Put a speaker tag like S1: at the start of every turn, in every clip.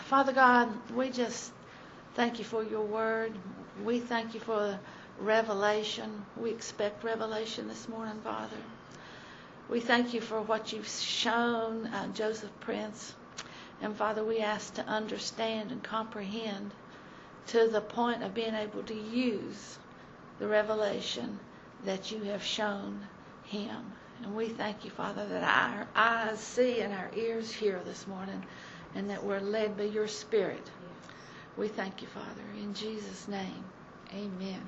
S1: Father God, we just thank you for your word. We thank you for revelation. We expect revelation this morning, Father. We thank you for what you've shown Joseph Prince. And Father, we ask to understand and comprehend to the point of being able to use the revelation that you have shown him. And we thank you, Father, that our eyes see and our ears hear this morning, and that we're led by your Spirit. Yes. We thank you, Father, in Jesus' name. Amen.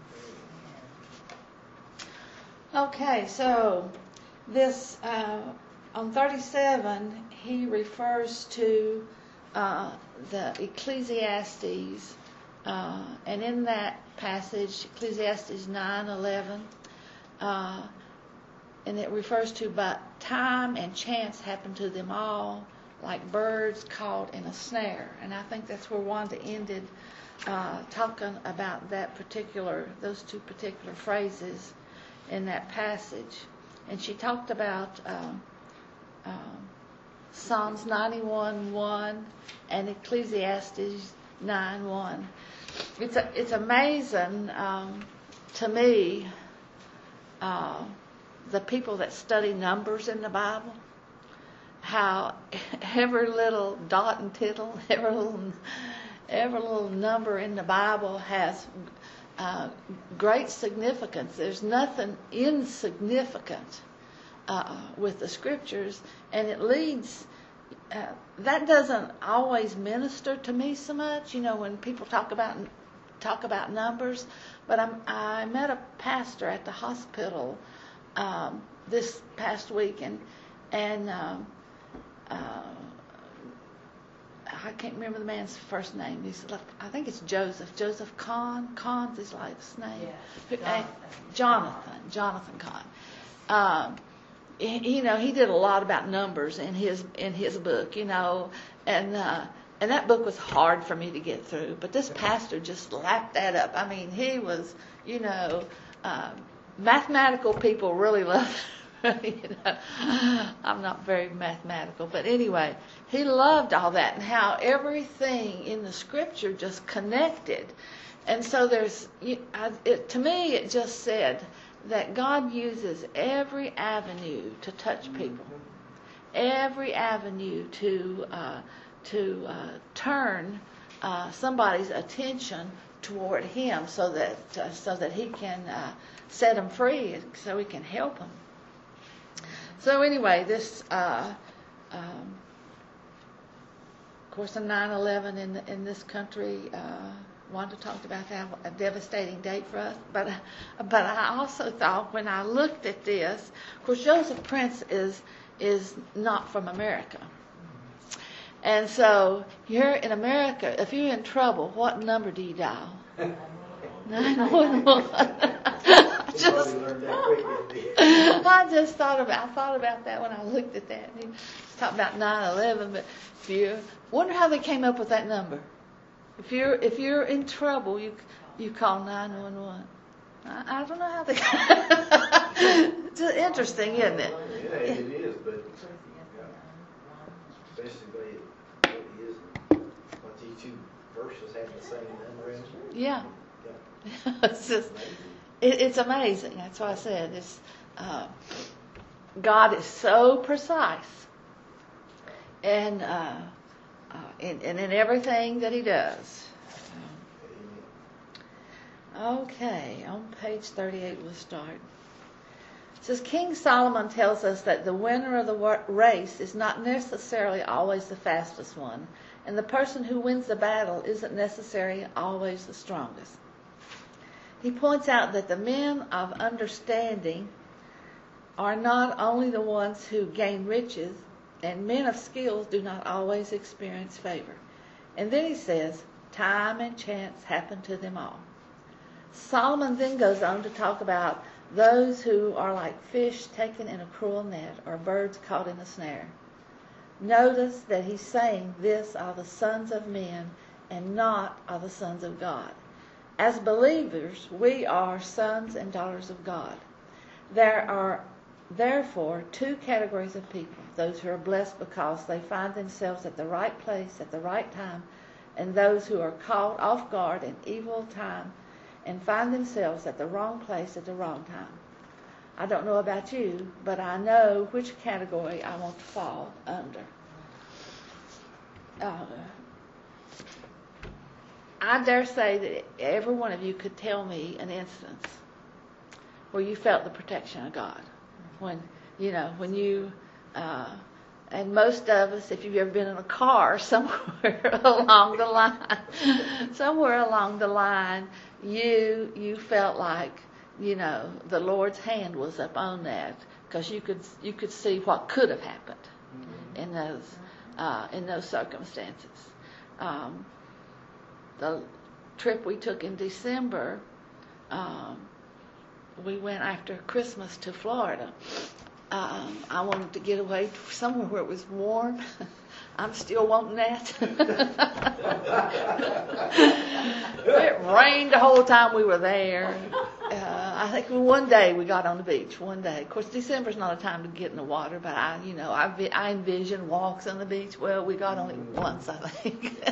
S1: Okay, so this on 37, he refers to the Ecclesiastes, and in that passage, Ecclesiastes 9:11, and it refers to, but time and chance happen to them all, like birds caught in a snare. And I think that's where Wanda ended talking about those two particular phrases in that passage. And she talked about Psalms 91:1 and Ecclesiastes 9:1. It's amazing to me the people that study numbers in the Bible, how every little dot and tittle, every little number in the Bible has great significance. There's nothing insignificant with the scriptures, and it leads. That doesn't always minister to me so much, when people talk about numbers. But I met a pastor at the hospital this past week, and I can't remember the man's first name. I think it's Joseph. Joseph Kahn. Kahn's his last name. Yeah. Jonathan Kahn. He did a lot about numbers in his book, and that book was hard for me to get through. But this pastor just lapped that up. I mean, he was, mathematical people really love. I'm not very mathematical, but anyway, he loved all that and how everything in the scripture just connected. And so to me, it just said that God uses every avenue to touch people, every avenue to turn somebody's attention toward Him, so that He can set them free, so He can help them. So anyway, this, of course, in 9/11 in this country, Wanda talked about how a devastating date for us. But I also thought, when I looked at this, of course, Joseph Prince is not from America. And so here in America, if you're in trouble, what number do you dial? 911. I thought about that when I looked at that. He talked about 9/11, but wonder how they came up with that number. If you're in trouble, you call 911. I don't know how they. It's interesting, isn't it?
S2: Yeah, it is, but basically, what these two verses have the same number in.
S1: Yeah. It's just. It's amazing. That's why I said this. God is so precise, and in everything that He does. Okay, on page 38 we'll start. It says, King Solomon tells us that the winner of the race is not necessarily always the fastest one, and the person who wins the battle isn't necessarily always the strongest. He points out that the men of understanding are not only the ones who gain riches, and men of skills do not always experience favor. And then he says, time and chance happen to them all. Solomon then goes on to talk about those who are like fish taken in a cruel net, or birds caught in a snare. Notice that he's saying this are the sons of men and not are the sons of God. As believers, we are sons and daughters of God. There are therefore, two categories of people: those who are blessed because they find themselves at the right place at the right time, and those who are caught off guard in evil time and find themselves at the wrong place at the wrong time. I don't know about you, but I know which category I want to fall under. I dare say that every one of you could tell me an instance where you felt the protection of God. When you, and most of us, if you've ever been in a car, somewhere along the line, you felt like, the Lord's hand was up on that, because you could see what could have happened in those circumstances. The trip we took in December, we went after Christmas to Florida. I wanted to get away somewhere where it was warm. I'm still wanting that. It rained the whole time we were there. I think one day we got on the beach. One day, of course, December's not a time to get in the water, but I envision walks on the beach. Well, we got only once, I think.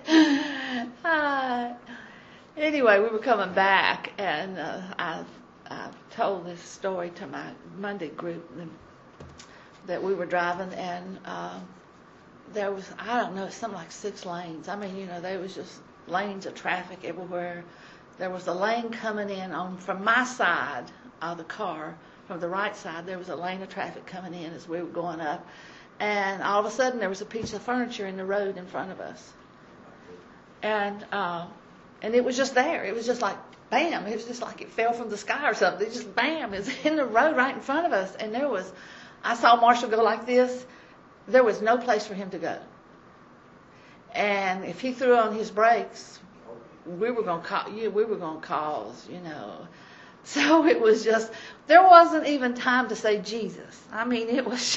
S1: Anyway, we were coming back, and I've told this story to my Monday group that we were driving, and there was, I don't know, something like 6 lanes. I mean, there was just lanes of traffic everywhere. There was a lane coming in from my side of the car, from the right side. There was a lane of traffic coming in as we were going up, and all of a sudden there was a piece of furniture in the road in front of us, and it was just there. It was just like bam. It was just like it fell from the sky or something. It just bam, it was in the road right in front of us, and I saw Marshall go like this. There was no place for him to go. And if he threw on his brakes, we were going to cause. So it was just, there wasn't even time to say Jesus. I mean, it was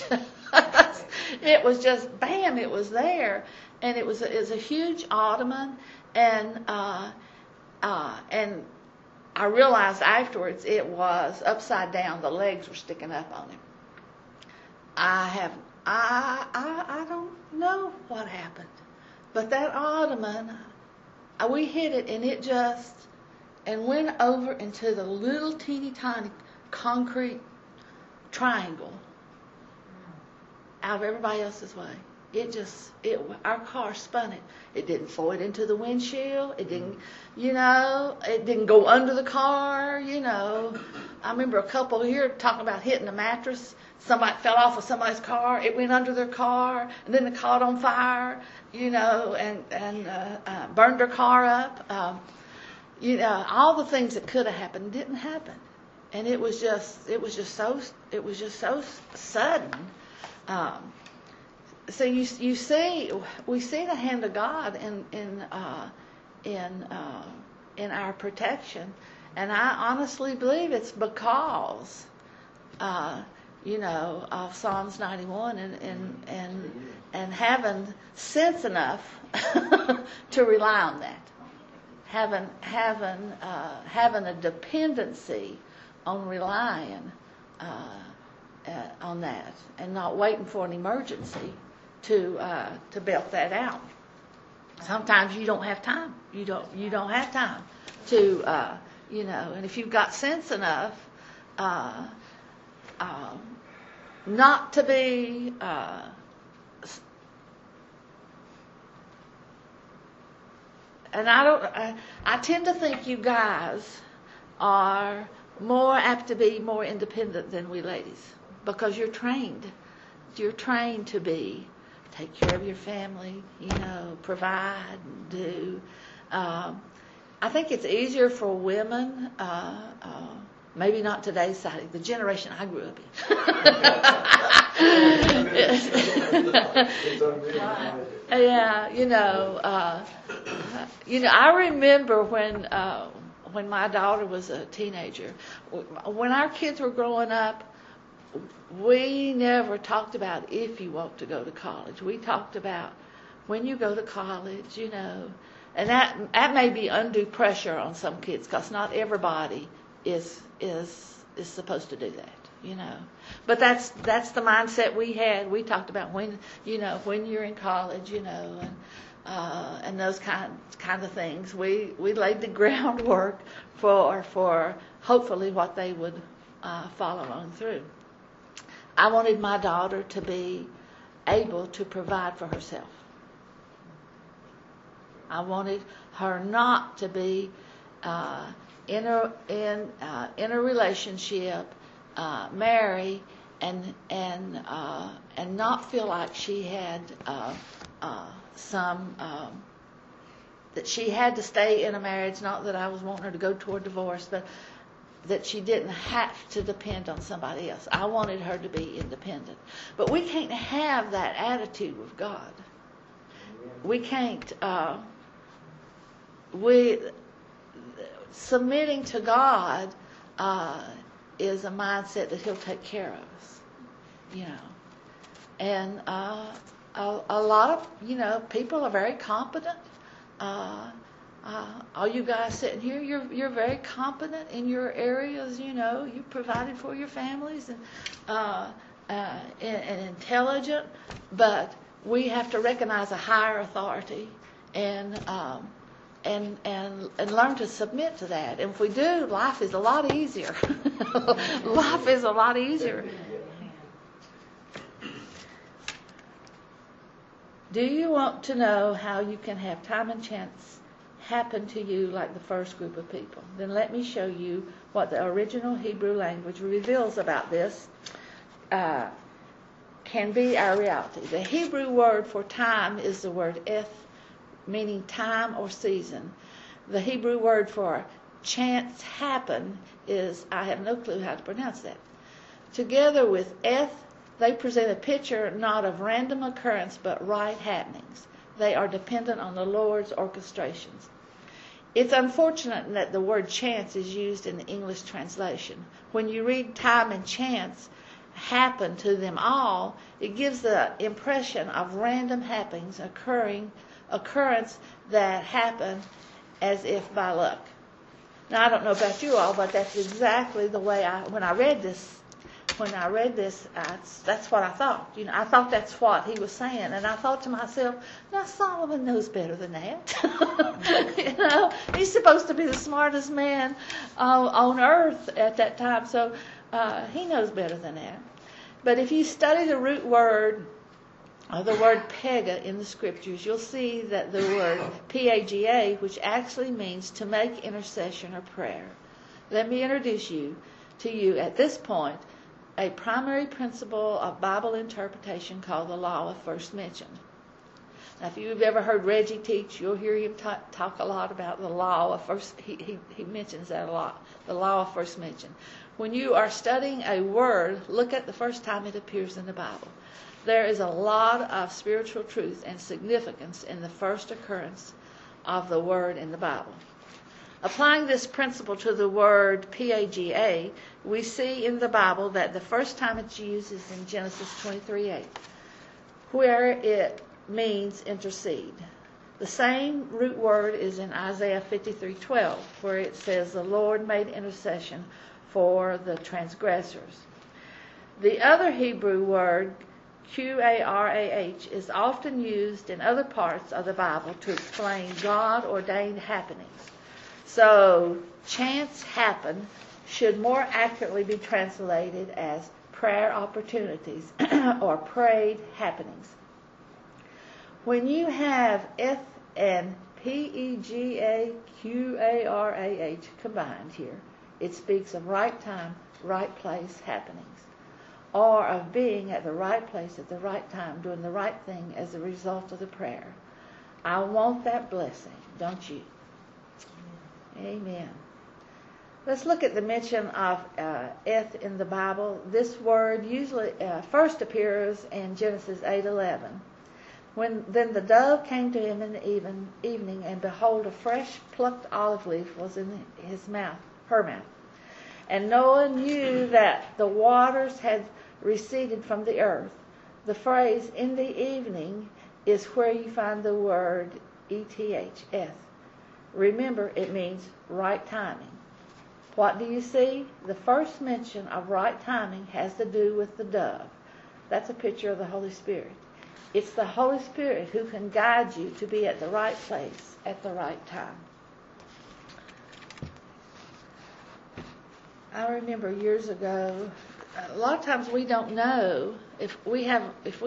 S1: just bam, it was there. And it was a huge ottoman, and I realized afterwards it was upside down. The legs were sticking up on him. I don't know what happened, but that ottoman, we hit it, and it just went over into the little teeny tiny concrete triangle out of everybody else's way. Our car spun it. It didn't throw it into the windshield. It didn't, it didn't go under the car. I remember a couple here talking about hitting a mattress. Somebody fell off of somebody's car. It went under their car, and then it caught on fire, and burned their car up. All the things that could have happened didn't happen, and it was just so sudden. So we see the hand of God in our protection, and I honestly believe it's because of Psalms 91 and having sense enough to rely on that, having a dependency on relying on that, and not waiting for an emergency to belt that out. Sometimes you don't have time. You don't have time to and if you've got sense enough not to be and I tend to think you guys are more apt to be more independent than we ladies, because you're trained to take care of your family, provide and do. I think it's easier for women, maybe not today's society, the generation I grew up in. I remember when my daughter was a teenager, when our kids were growing up, we never talked about if you want to go to college. We talked about when you go to college, and that may be undue pressure on some kids, because not everybody is supposed to do that. But that's the mindset we had. We talked about when you're in college, and those kind of things. We laid the groundwork for hopefully what they would follow on through. I wanted my daughter to be able to provide for herself. I wanted her not to be in a relationship, marry, and not feel like she had that she had to stay in a marriage. Not that I was wanting her to go toward divorce, but that she didn't have to depend on somebody else. I wanted her to be independent. But we can't have that attitude with God. We can't. Submitting to God is a mindset that He'll take care of us, And a lot of people are very competent. All you guys sitting here, you're very competent in your areas. You provided for your families and intelligent, but we have to recognize a higher authority and learn to submit to that. And if we do, life is a lot easier. Life is a lot easier. Do you want to know how you can have time and chance happen to you like the first group of people? Then let me show you what the original Hebrew language reveals about this can be our reality. The Hebrew word for time is the word eth, meaning time or season. The Hebrew word for chance happen is, I have no clue how to pronounce that. Together with eth, they present a picture not of random occurrence but right happenings. They are dependent on the Lord's orchestrations. It's unfortunate that the word chance is used in the English translation. When you read time and chance happen to them all, it gives the impression of random happenings occurrence that happen as if by luck. Now, I don't know about you all, but that's exactly the way when I read this, that's what I thought. I thought that's what he was saying, and I thought to myself, now Solomon knows better than that. He's supposed to be the smartest man on earth at that time, so he knows better than that. But if you study the root word, the word pega in the scriptures, you'll see that the word P-A-G-A, which actually means to make intercession or prayer. Let me introduce you at this point a primary principle of Bible interpretation called the law of first mention. Now, if you've ever heard Reggie teach, you'll hear him talk a lot about the law of first. He mentions that a lot. The law of first mention. When you are studying a word, look at the first time it appears in the Bible. There is a lot of spiritual truth and significance in the first occurrence of the word in the Bible. Applying this principle to the word P-A-G-A, we see in the Bible that the first time it's used is in Genesis 23:8, where it means intercede. The same root word is in Isaiah 53:12, where it says, the Lord made intercession for the transgressors. The other Hebrew word, Q-A-R-A-H, is often used in other parts of the Bible to explain God-ordained happenings. So, chance happen should more accurately be translated as prayer opportunities or prayed happenings. When you have F and P-E-G-A-Q-A-R-A-H combined here, it speaks of right time, right place happenings, or of being at the right place at the right time, doing the right thing as a result of the prayer. I want that blessing, don't you? Amen. Let's look at the mention of eth in the Bible. This word usually first appears in Genesis 8:11. Then the dove came to him in the evening, and behold, a fresh plucked olive leaf was in her mouth. And Noah knew that the waters had receded from the earth. The phrase "in the evening" is where you find the word eth. Remember, it means right timing. What do you see? The first mention of right timing has to do with the dove. That's a picture of the Holy Spirit. It's the Holy Spirit who can guide you to be at the right place at the right time. I remember years ago, a lot of times we don't know if we have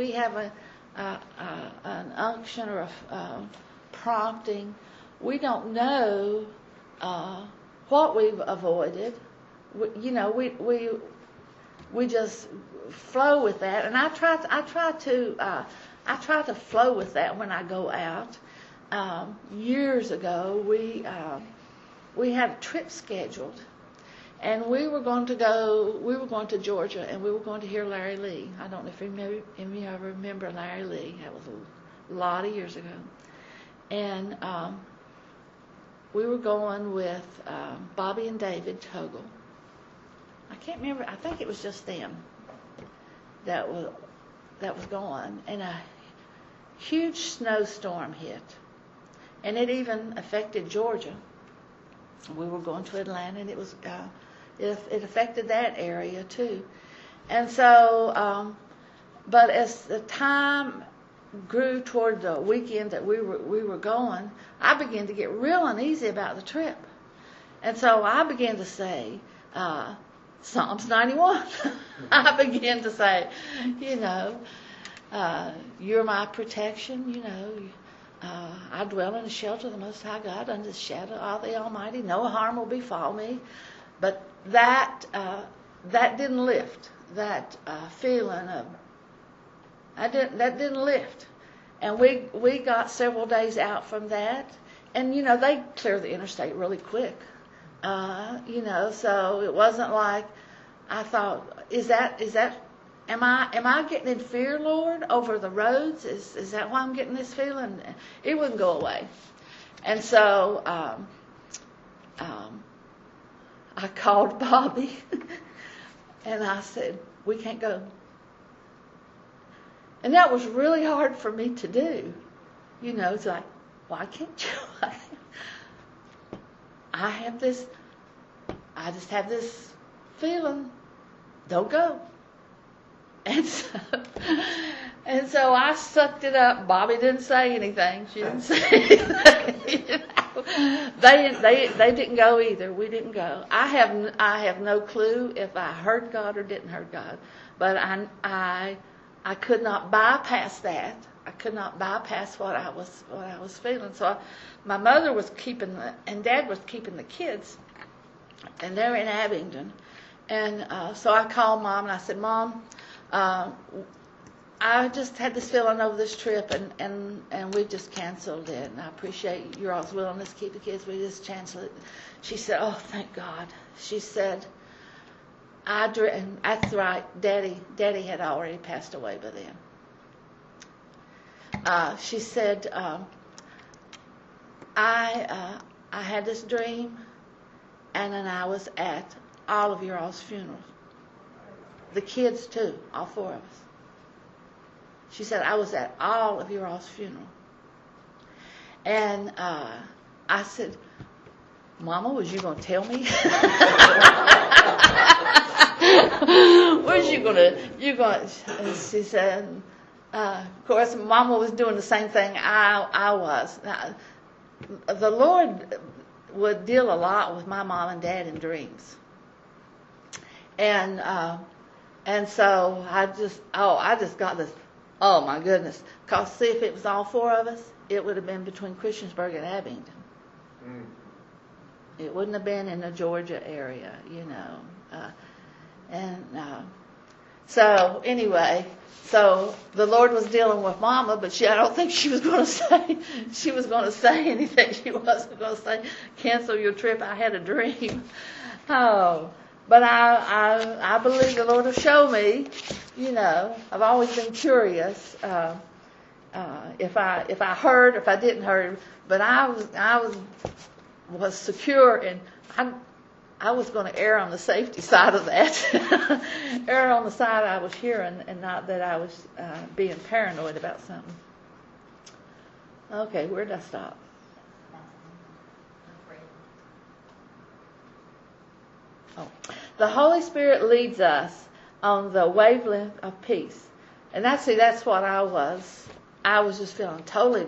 S1: an unction or a prompting. We don't know what we've avoided. We just flow with that, and I try to flow with that when I go out. Years ago, we had a trip scheduled, and we were going to Georgia, and we were going to hear Larry Lee. I don't know if any of you ever remember Larry Lee. That was a lot of years ago. And we were going with Bobby and David Toggle. I can't remember. I think it was just them that was going. And a huge snowstorm hit. And it even affected Georgia. We were going to Atlanta, and it affected that area too. And so, but as the time grew toward the weekend that we were going, I began to get real uneasy about the trip. And so I began to say, Psalms 91. I began to say, you're my protection, I dwell in the shelter of the Most High God, under the shadow of the Almighty. No harm will befall me. But that didn't lift. That feeling of that didn't lift. And we got several days out from that, and they clear the interstate really quick. So it wasn't like I thought, am I getting in fear, Lord, over the roads? Is that why I'm getting this feeling? It wouldn't go away. And so I called Bobby and I said, we can't go. And that was really hard for me to do. It's like, why can't you? I just have this feeling, don't go. And so I sucked it up. Bobby didn't say anything. She didn't say anything. They didn't go either. We didn't go. I have no clue if I heard God or didn't hear God, but I could not bypass that. I could not bypass what I was feeling. So my mother was and Dad was keeping the kids, and they're in Abingdon. And so I called Mom and I said, Mom, I just had this feeling over this trip, and we just canceled it. And I appreciate your all's willingness to keep the kids. We just canceled it. She said, oh, thank God. She said, and that's right. Daddy had already passed away by then. She said, I had this dream, and then I was at all of your all's funerals. The kids too, all four of us. She said, I was at all of your all's funeral. And I said, Mama, was you going to tell me? Where's you going to, she said, of course, Mama was doing the same thing I was. Now, the Lord would deal a lot with my mom and dad in dreams. And so I just got this, oh my goodness. Because see, if it was all four of us, it would have been between Christiansburg and Abingdon. Mm. It wouldn't have been in the Georgia area, So anyway, so the Lord was dealing with Mama, but I don't think she was going to say anything. She wasn't going to say, cancel your trip. I had a dream. Oh, but I believe the Lord will show me. I've always been curious if I heard, if I didn't heard, but I was secure, and I was going to err on the safety side of that. Err on the side I was hearing, and not that I was being paranoid about something. Okay, where did I stop? The Holy Spirit leads us on the wavelength of peace. And that's what I was. I was just feeling totally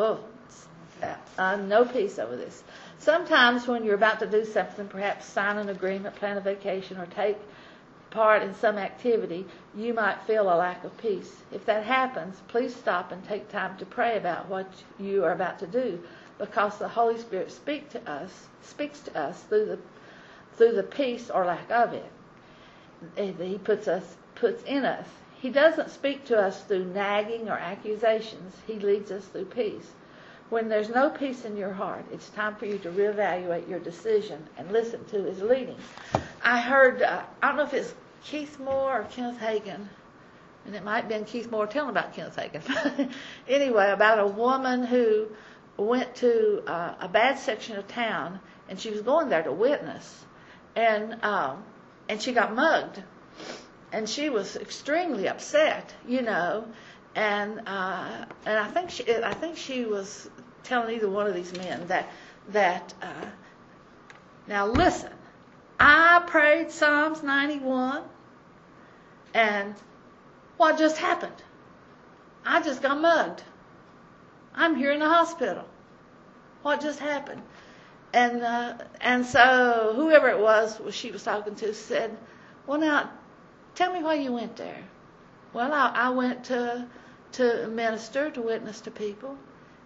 S1: no peace over this. Sometimes when you're about to do something, perhaps sign an agreement, plan a vacation, or take part in some activity, you might feel a lack of peace. If that happens, please stop and take time to pray about what you are about to do, because the Holy Spirit speaks to us through the peace or lack of it. He puts in us. He doesn't speak to us through nagging or accusations. He leads us through peace. When there's no peace in your heart, it's time for you to reevaluate your decision and listen to His leading. I heard, I don't know if it's Keith Moore or Kenneth Hagin, and it might have been Keith Moore telling about Kenneth Hagin. Anyway, about a woman who went to a bad section of town, and she was going there to witness, and she got mugged, and she was extremely upset, and I think she was telling either one of these men that now listen, I prayed Psalms 91, and what just happened? I just got mugged. I'm here in the hospital. What just happened? And so whoever it was she was talking to said, well, now, tell me why you went there. Well, I went to minister, to witness to people,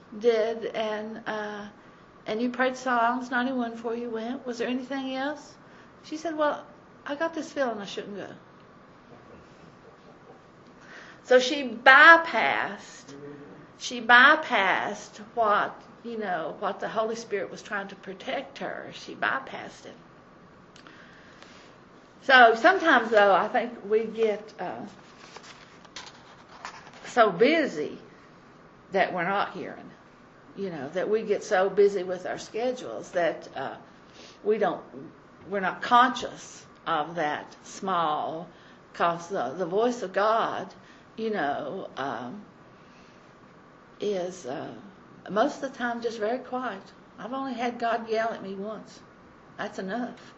S1: and you prayed Psalms 91 before you went. Was there anything else? She said, well, I got this feeling I shouldn't go. So she bypassed what the Holy Spirit was trying to protect her. She bypassed it. So sometimes, though, I think we get so busy that we're not hearing. That we get so busy with our schedules that we're not conscious of that small, because the voice of God, is most of the time just very quiet. I've only had God yell at me once. That's enough.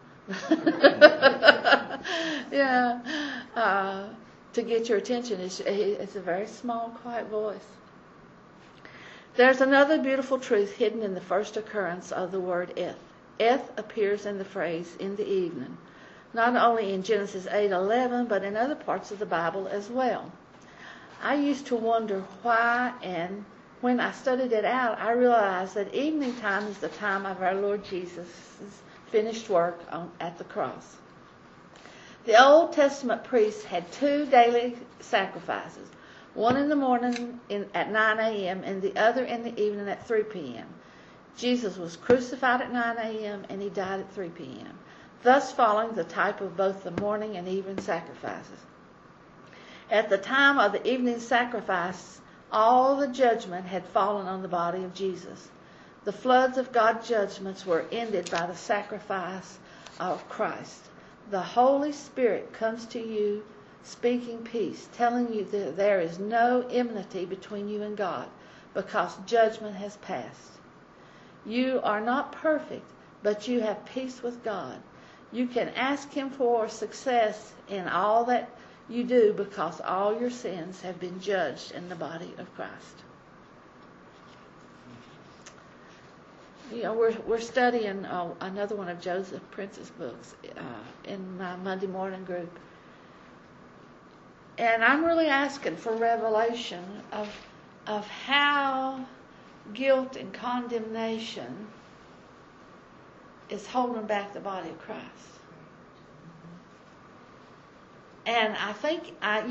S1: To get your attention. It's a very small, quiet voice. There's another beautiful truth hidden in the first occurrence of the word "eth." "Eth" appears in the phrase "in the evening," not only in Genesis 8:11, but in other parts of the Bible as well. I used to wonder why, and when I studied it out, I realized that evening time is the time of our Lord Jesus' finished work at the cross. The Old Testament priests had 2 daily sacrifices, one in the morning at 9 a.m. and the other in the evening at 3 p.m. Jesus was crucified at 9 a.m. and He died at 3 p.m., thus following the type of both the morning and evening sacrifices. At the time of the evening sacrifice, all the judgment had fallen on the body of Jesus. The floods of God's judgments were ended by the sacrifice of Christ. The Holy Spirit comes to you speaking peace, telling you that there is no enmity between you and God because judgment has passed. You are not perfect, but you have peace with God. You can ask Him for success in all that you do because all your sins have been judged in the body of Christ. We're studying another one of Joseph Prince's books in my Monday morning group. And I'm really asking for revelation of how guilt and condemnation is holding back the body of Christ. And I think I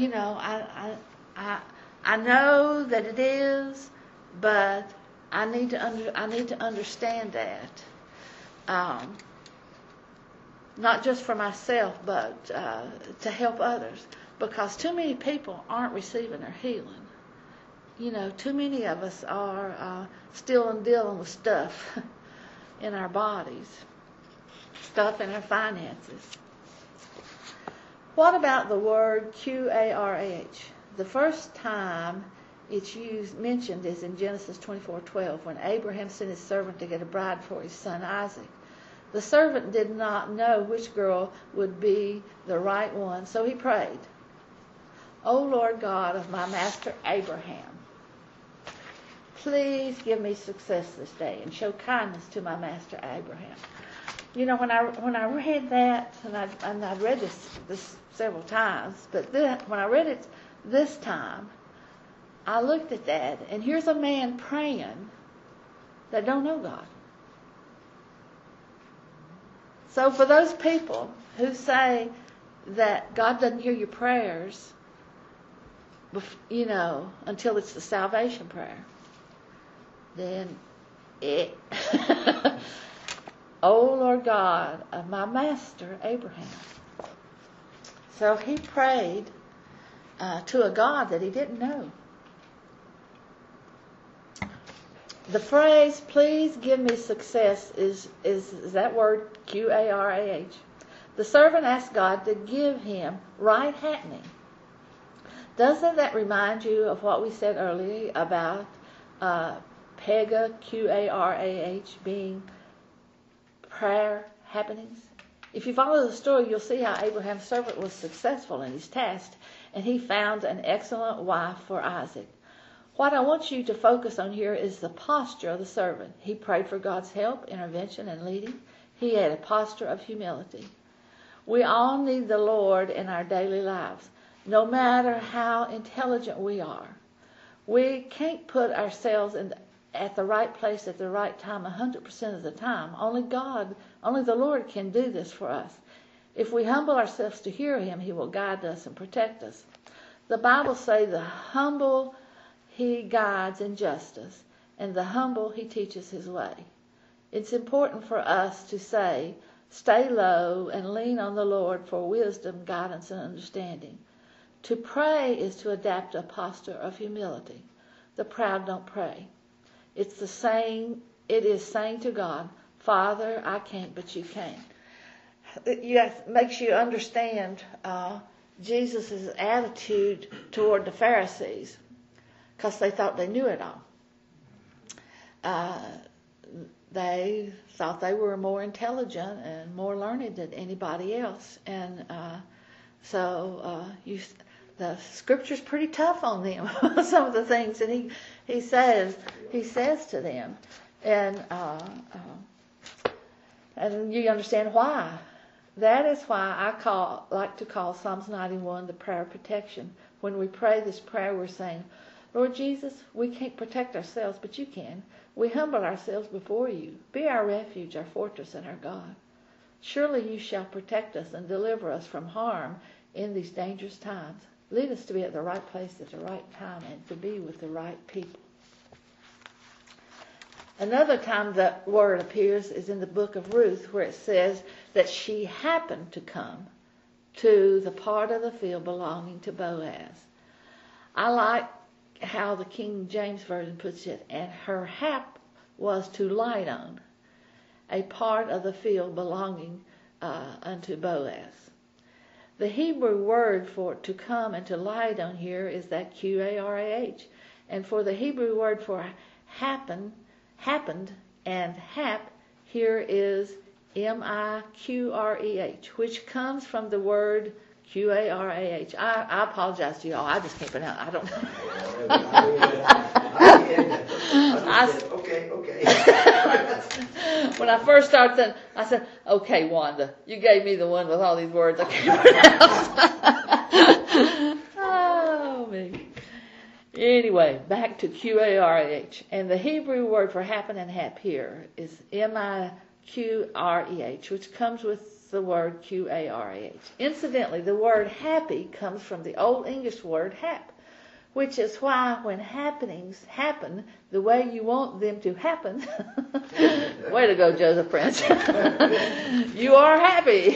S1: know that it is, but I need to understand that, not just for myself, but to help others, because too many people aren't receiving their healing. Too many of us are still dealing with stuff in our bodies, stuff in our finances. What about the word Qarah? The first time it's mentioned is in Genesis 24:12, when Abraham sent his servant to get a bride for his son Isaac. The servant did not know which girl would be the right one, so he prayed, O Lord God of my master Abraham, please give me success this day and show kindness to my master Abraham. You know, when I read that, and I've read this several times, but when I read it this time, I looked at that, and here's a man praying that don't know God. So for those people who say that God doesn't hear your prayers, you know, until it's the salvation prayer, then O Lord God of my master Abraham. So he prayed to a God that he didn't know. The phrase, please give me success, is that word, Q-A-R-A-H. The servant asked God to give him right happening. Doesn't that remind you of what we said earlier about Pega, Q-A-R-A-H, being prayer happenings? If you follow the story, you'll see how Abraham's servant was successful in his task, and he found an excellent wife for Isaac. What I want you to focus on here is the posture of the servant. He prayed for God's help, intervention, and leading. He had a posture of humility. We all need the Lord in our daily lives, no matter how intelligent we are. We can't put ourselves at the right place at the right time 100% of the time. Only the Lord can do this for us. If we humble ourselves to hear Him, He will guide us and protect us. The Bible says the humble He guides in justice, and the humble He teaches His way. It's important for us to stay low and lean on the Lord for wisdom, guidance, and understanding. To pray is to adapt a posture of humility. The proud don't pray. It is saying to God, Father, I can't, but you can. It makes you understand Jesus' attitude toward the Pharisees, because they thought they knew it all. They thought they were more intelligent and more learned than anybody else. And the Scripture's pretty tough on them, some of the things that he says to them. And you understand why. That is why I like to call Psalms 91 the prayer of protection. When we pray this prayer, we're saying, Lord Jesus, we can't protect ourselves, but you can. We humble ourselves before you. Be our refuge, our fortress, and our God. Surely you shall protect us and deliver us from harm in these dangerous times. Lead us to be at the right place at the right time and to be with the right people. Another time that word appears is in the book of Ruth, where it says that she happened to come to the part of the field belonging to Boaz. I like how the King James Version puts it, and her hap was to light on, a part of the field belonging unto Boaz. The Hebrew word for to come and to light on here is that Q-A-R-A-H. And for the Hebrew word for happened, and hap, here is M-I-Q-R-E-H, which comes from the word Q-A-R-A-H. I apologize to y'all. I just can't pronounce it. I don't know.
S2: Okay.
S1: When I first started, I said, okay, Wanda, you gave me the one with all these words I can't pronounce. Oh, me. Anyway, back to Q-A-R-A-H. And the Hebrew word for happen and hap here is M-I-Q-R-E-H, which comes with the word Q-A-R-A-H. Incidentally, the word happy comes from the Old English word hap, which is why when happenings happen the way you want them to happen, way to go, Joseph Prince, you are happy.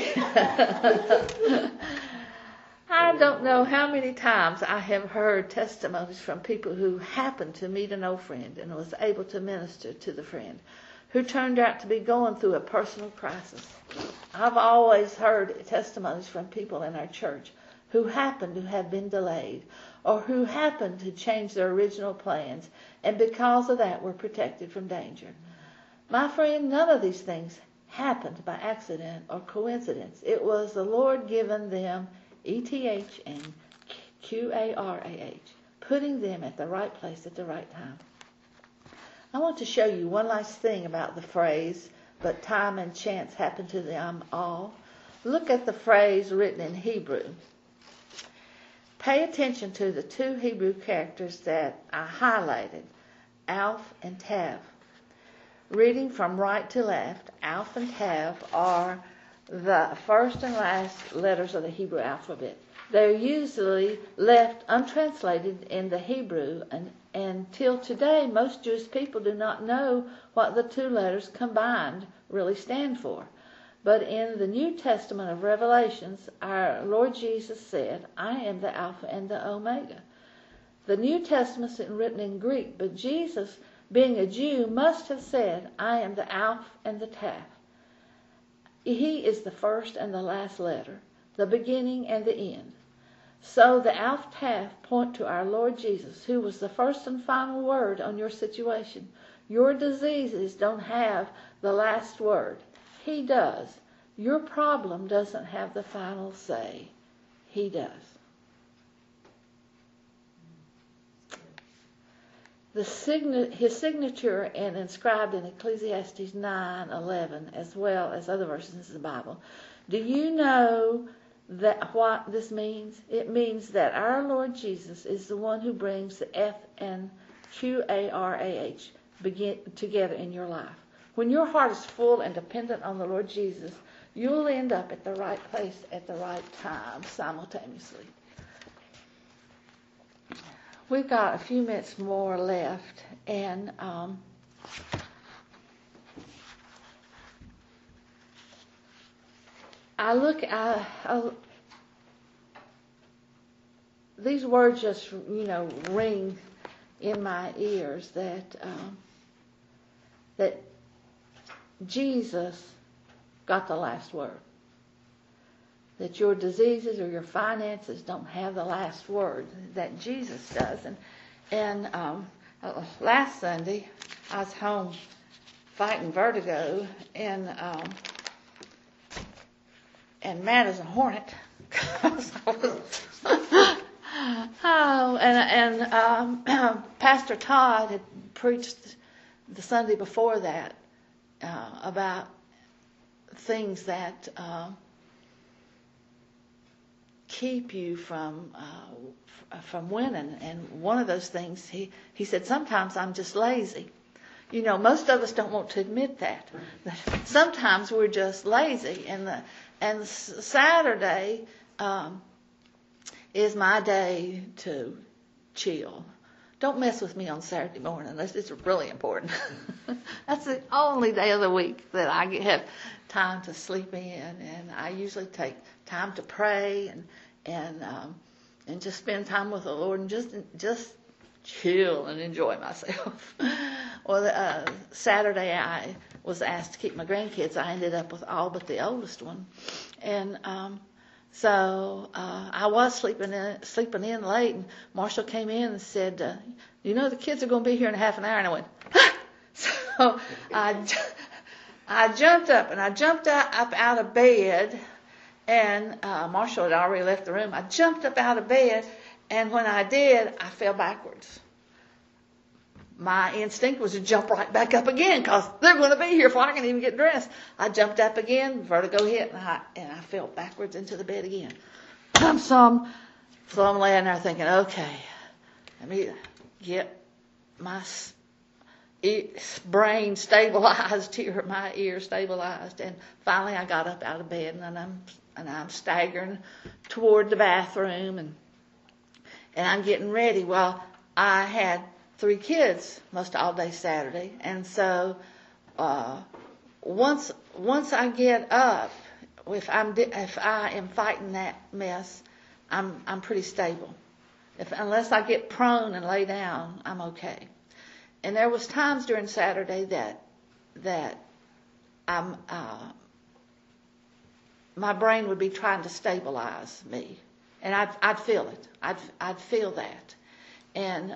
S1: I don't know how many times I have heard testimonies from people who happened to meet an old friend and was able to minister to the friend, who turned out to be going through a personal crisis. I've always heard testimonies from people in our church who happened to have been delayed or who happened to change their original plans, and because of that were protected from danger. My friend, none of these things happened by accident or coincidence. It was the Lord giving them ETH and QARAH, putting them at the right place at the right time. I want to show you one last thing about the phrase, but time and chance happen to them all. Look at the phrase written in Hebrew. Pay attention to the two Hebrew characters that I highlighted, Alf and Tav. Reading from right to left, Alf and Tav are the first and last letters of the Hebrew alphabet. They're usually left untranslated in the Hebrew, and until today, most Jewish people do not know what the two letters combined really stand for. But in the New Testament of Revelations, our Lord Jesus said, I am the Alpha and the Omega. The New Testament is written in Greek, but Jesus, being a Jew, must have said, I am the Alpha and the Tav. He is the first and the last letter, the beginning and the end. So the Alpha Tav point to our Lord Jesus, who was the first and final word on your situation. Your diseases don't have the last word. He does. Your problem doesn't have the final say. He does. His signature and inscribed in Ecclesiastes 9:11, as well as other verses in the Bible. Do you know that what this means? It means that our Lord Jesus is the one who brings the F and QARAH together in your life. When your heart is full and dependent on the Lord Jesus, you'll end up at the right place at the right time simultaneously. We've got a few minutes more left, and these words just, ring in my ears that Jesus got the last word. That your diseases or your finances don't have the last word, that Jesus does. And last Sunday, I was home fighting vertigo, and mad as a hornet. Pastor Todd had preached the Sunday before that about things that keep you from winning, and one of those things he said, sometimes I'm just lazy. Most of us don't want to admit that sometimes we're just lazy, and Saturday is my day to chill. Don't mess with me on Saturday morning unless it's really important. That's the only day of the week that I have time to sleep in, and I usually take time to pray and just spend time with the Lord and just chill and enjoy myself. Well, Saturday I was asked to keep my grandkids. I ended up with all but the oldest one, and so I was sleeping in late, and Marshall came in and said, the kids are going to be here in half an hour, and I went, ah! So I jumped up, and I jumped up out of bed, and Marshall had already left the room. I jumped up out of bed, and when I did, I fell backwards. My instinct was to jump right back up again, because they're going to be here before I can even get dressed. I jumped up again, vertigo hit, and I fell backwards into the bed again. So I'm laying there thinking, okay, let me get my brain stabilized here, my ears stabilized, and finally I got up out of bed, and I'm staggering toward the bathroom, and I'm getting ready. Well, I had 3 kids most all day Saturday, and so once I get up, if I am fighting that mess, I'm pretty stable. Unless I get prone and lay down, I'm okay. And there was times during Saturday that my brain would be trying to stabilize me, and I'd feel it. I'd feel that, and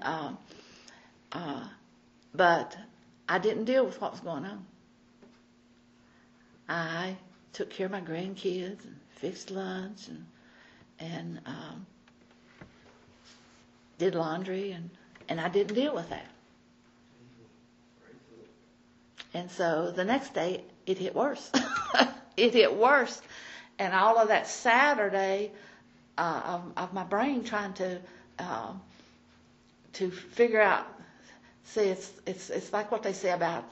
S1: but I didn't deal with what was going on. I took care of my grandkids and fixed lunch and did laundry, and I didn't deal with that. And so the next day, it hit worse. It hit worse. And all of that Saturday of my brain trying to figure out, see, it's like what they say about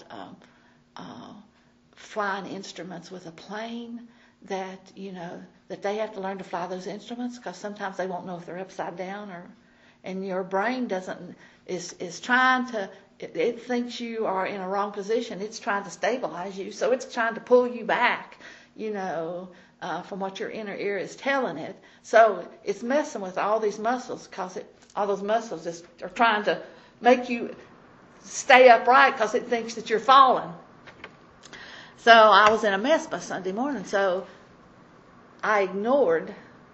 S1: flying instruments with a plane, that, that they have to learn to fly those instruments because sometimes they won't know if they're upside down and your brain is trying to, it thinks you are in a wrong position. It's trying to stabilize you. So it's trying to pull you back, from what your inner ear is telling it. So it's messing with all these muscles because all those muscles just are trying to make you stay upright because it thinks that you're falling. So I was in a mess by Sunday morning. So I ignored,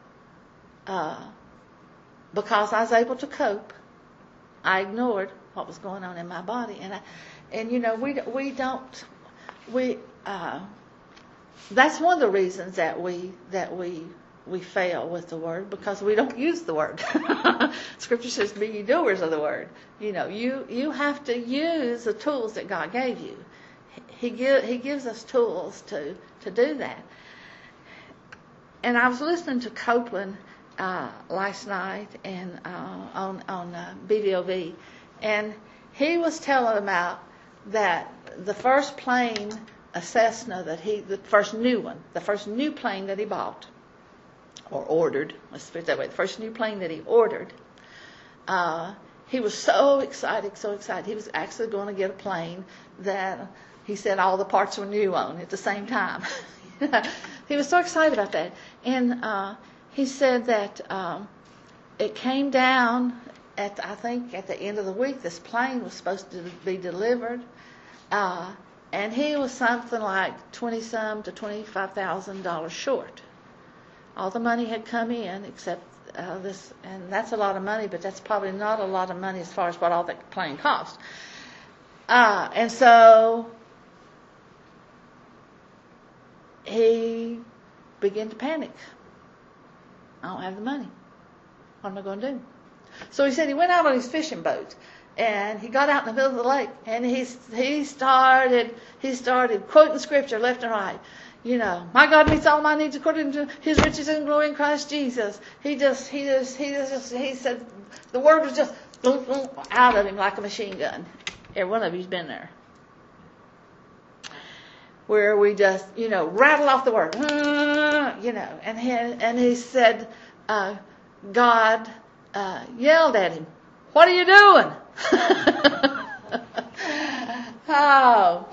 S1: because I was able to cope, I ignored what was going on in my body. That's one of the reasons that we fail with the word, because we don't use the word. Scripture says, be ye doers of the word. You have to use the tools that God gave you. He gives us tools to do that. And I was listening to Copeland last night and on BVOV, and he was telling about that the first plane, a Cessna, the first new plane that he bought or ordered, let's put it that way, the first new plane that he ordered, he was so excited. He was actually going to get a plane that he said all the parts were new on at the same time. He was so excited about that. And he said that it came down at the end of the week. This plane was supposed to be delivered. And he was something like $20,000 to $25,000 short. All the money had come in except this, and that's a lot of money, but that's probably not a lot of money as far as what all that plane cost. And so he began to panic. I don't have the money. What am I going to do? So he said he went out on his fishing boat, and he got out in the middle of the lake, and he started quoting scripture left and right. My God meets all my needs according to His riches and glory in Christ Jesus. He said the word was just boom, boom, out of him like a machine gun. Every one of you's been there, where we just rattle off the word, and he said, God yelled at him, "What are you doing?" Oh.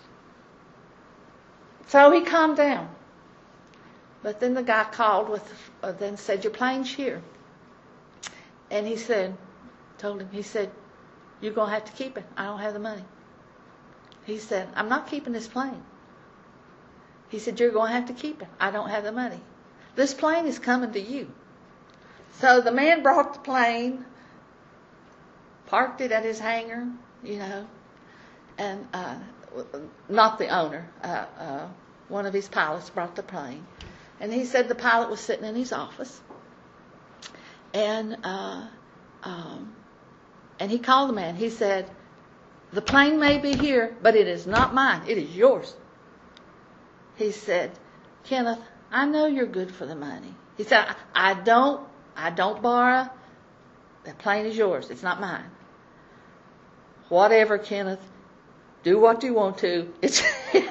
S1: So he calmed down. But then the guy called then said, "Your plane's here." And he said, "You're going to have to keep it. I don't have the money." He said, "I'm not keeping this plane." He said, "You're going to have to keep it. I don't have the money. This plane is coming to you." So the man brought the plane, parked it at his hangar, and not the owner. One of his pilots brought the plane. And he said the pilot was sitting in his office. And he called the man. He said, "The plane may be here, but it is not mine. It is yours." He said, "Kenneth, I know you're good for the money." He said, I don't borrow. The plane is yours. It's not mine." "Whatever, Kenneth. Do what you want to. It's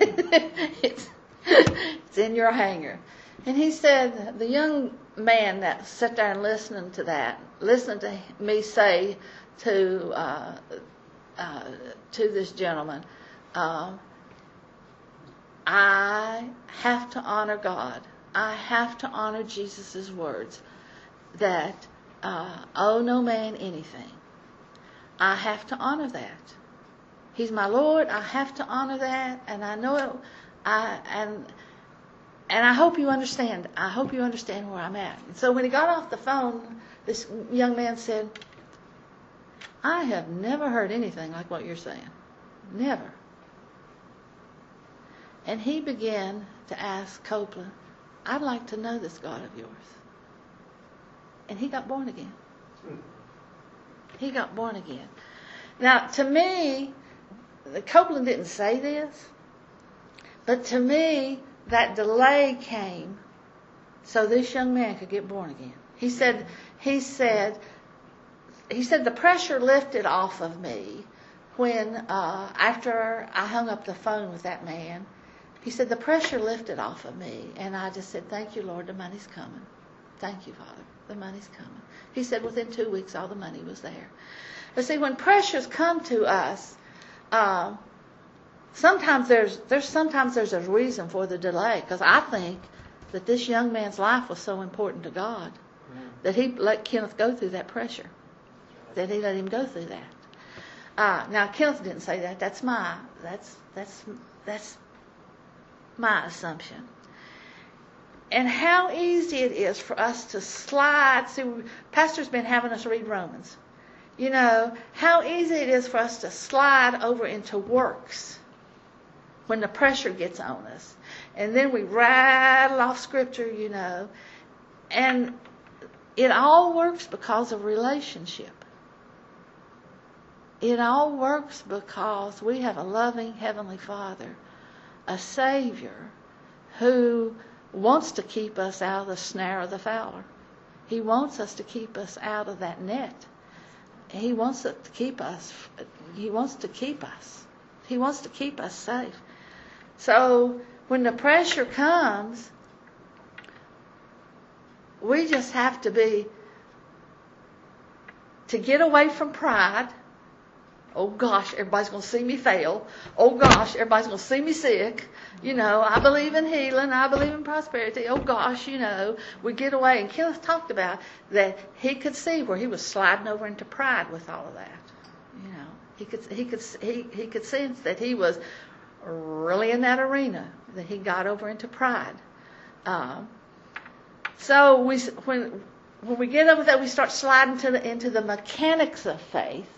S1: in your hangar." And he said, the young man that sat there and listened to me say to this gentleman, I have to honor God. I have to honor Jesus' words that owe no man anything. I have to honor that. He's my Lord. I have to honor that, and I know it. And I hope you understand. I hope you understand where I'm at. And so when he got off the phone, this young man said, "I have never heard anything like what you're saying. Never." And he began to ask Copeland, I'd like to know this God of yours. And he got born again. He got born again. Now, to me, Copeland didn't say this, but to me, that delay came so this young man could get born again. He said, the pressure lifted off of me when, after I hung up the phone with that man. He said, the pressure lifted off of me, and I just said, thank you, Lord, the money's coming. Thank you, Father, the money's coming. He said within 2 weeks, all the money was there. But see, when pressures come to us, sometimes there's a reason for the delay, because I think that this young man's life was so important to God that he let Kenneth go through that pressure, that he let him go through that. Now, Kenneth didn't say that. That's my assumption. And how easy it is for us to slide. See, Pastor's been having us read Romans. You know, how easy it is for us to slide over into works when the pressure gets on us. And then we rattle off Scripture, you know. And it all works because of relationship. It all works because we have a loving Heavenly Father, a Savior who wants to keep us out of the snare of the fowler. He wants us to keep us out of that net. He wants to keep us. He wants to keep us. He wants to keep us safe. So when the pressure comes, we just have to get away from pride. Oh gosh, everybody's going to see me fail. Oh gosh, everybody's going to see me sick. You know, I believe in healing. I believe in prosperity. Oh gosh, you know, we get away. And Kenneth talked about that he could see where he was sliding over into pride with all of that. You know, he could sense that he was really in that arena, that he got over into pride. So when we get over that, we start sliding into the mechanics of faith.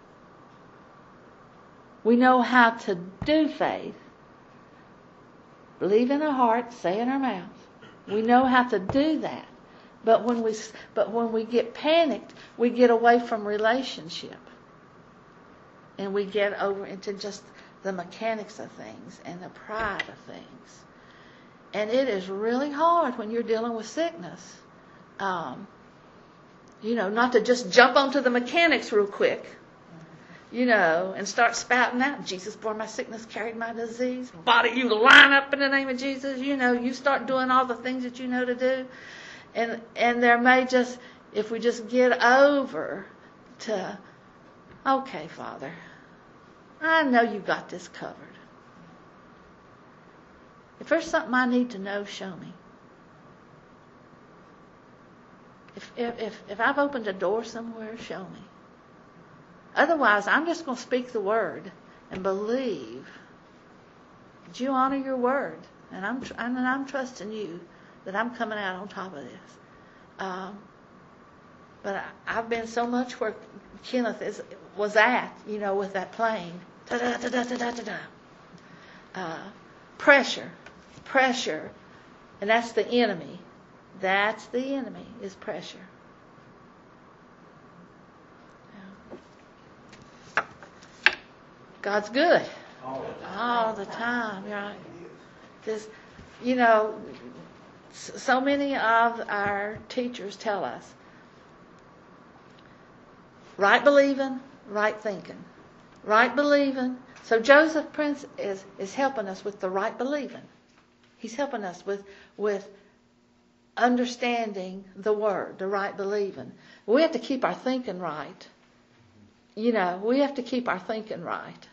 S1: We know how to do faith. Believe in our heart, say in our mouth. We know how to do that. But when we get panicked, we get away from relationship. And we get over into just the mechanics of things and the pride of things. And it is really hard when you're dealing with sickness. You know, not to just jump onto the mechanics real quick. You know, and start spouting out, Jesus bore my sickness, carried my disease. Body, you line up in the name of Jesus. You know, you start doing all the things that you know to do. And there may just, if we just get over to, okay, Father, I know you got this covered. If there's something I need to know, show me. If I've opened a door somewhere, show me. Otherwise, I'm just going to speak the word and believe that you honor your word. And I'm trusting you that I'm coming out on top of this. But I've been so much where Kenneth was at, you know, with that plane. Pressure. And that's the enemy. That's the enemy, is pressure. God's good. All the time. Right? This, you know, so many of our teachers tell us, right believing, right thinking. Right believing. So Joseph Prince is helping us with the right believing. He's helping us with understanding the word, the right believing. We have to keep our thinking right. You know, we have to keep our thinking right.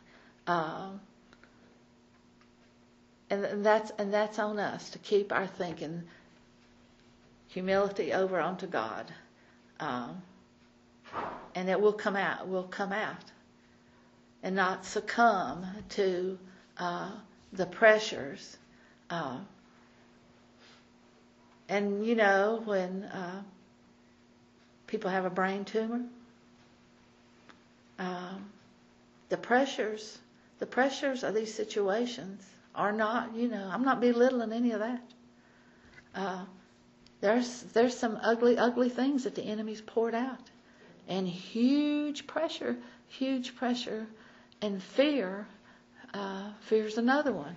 S1: And that's on us to keep our thinking, humility over onto God, and it will come out. We'll come out, and not succumb to the pressures. And you know, when people have a brain tumor, the pressures of these situations are not, I'm not belittling any of that. There's some ugly things that the enemy's poured out. And huge pressure, and fear. Fear's another one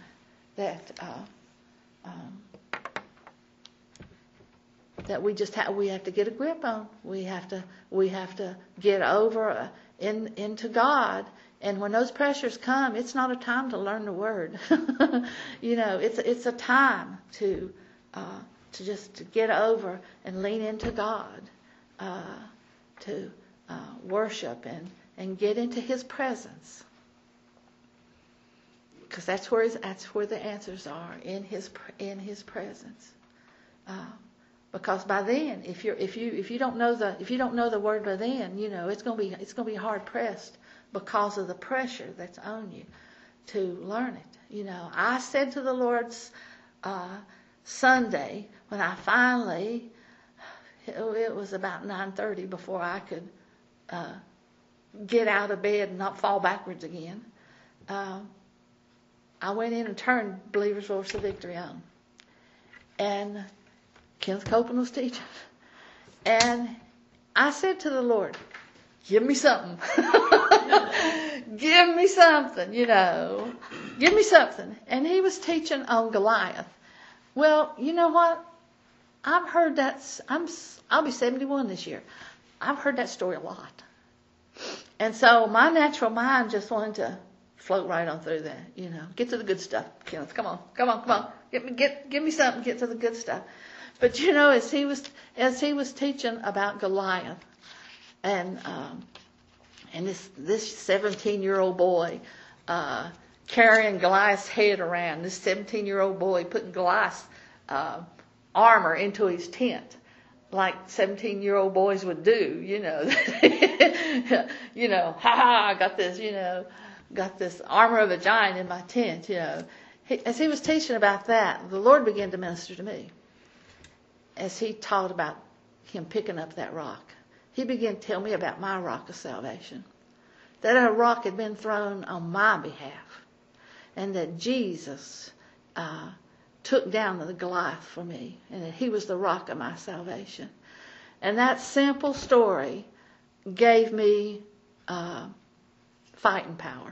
S1: that we have to get a grip on. We have to get over into God. And when those pressures come, it's not a time to learn the Word. It's a time to get over and lean into God, to worship and get into His presence. Because that's where the answers are, in His presence. Because by then, if you don't know the Word by then, it's going to be hard pressed because of the pressure that's on you to learn it. I said to the Lord's Sunday, when I finally, it was about 9:30 before I could get out of bed and not fall backwards again. I went in and turned Believer's Voice of Victory on. And Kenneth Copeland was teaching. And I said to the Lord, give me something. Give me something, Give me something. And he was teaching on Goliath. Well, you know what? I've heard that. I'll be 71 this year. I've heard that story a lot. And so my natural mind just wanted to float right on through that, Get to the good stuff, Kenneth. Come on. Give me something. Get to the good stuff. But as he was teaching about Goliath, and this 17-year-old boy carrying Goliath's head around, this 17-year-old boy putting Goliath's armor into his tent, like 17-year-old boys would do, I got this armor of a giant in my tent, As he was teaching about that, the Lord began to minister to me. As he taught about him picking up that rock, he began to tell me about my rock of salvation. That a rock had been thrown on my behalf. And that Jesus took down the Goliath for me. And that he was the rock of my salvation. And that simple story gave me fighting power.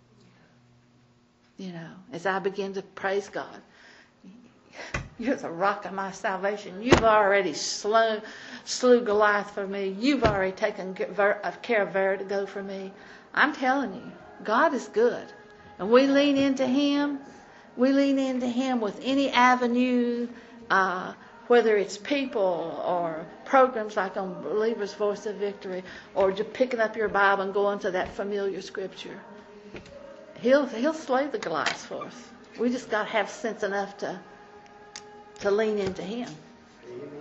S1: As I began to praise God. You're the rock of my salvation. You've already slew Goliath for me. You've already taken care of Vertigo for me. I'm telling you, God is good. And we lean into Him. We lean into Him with any avenue, whether it's people or programs like on Believer's Voice of Victory, or just picking up your Bible and going to that familiar scripture. He'll slay the Goliath for us. We just got to have sense enough to lean into Him.
S2: Amen.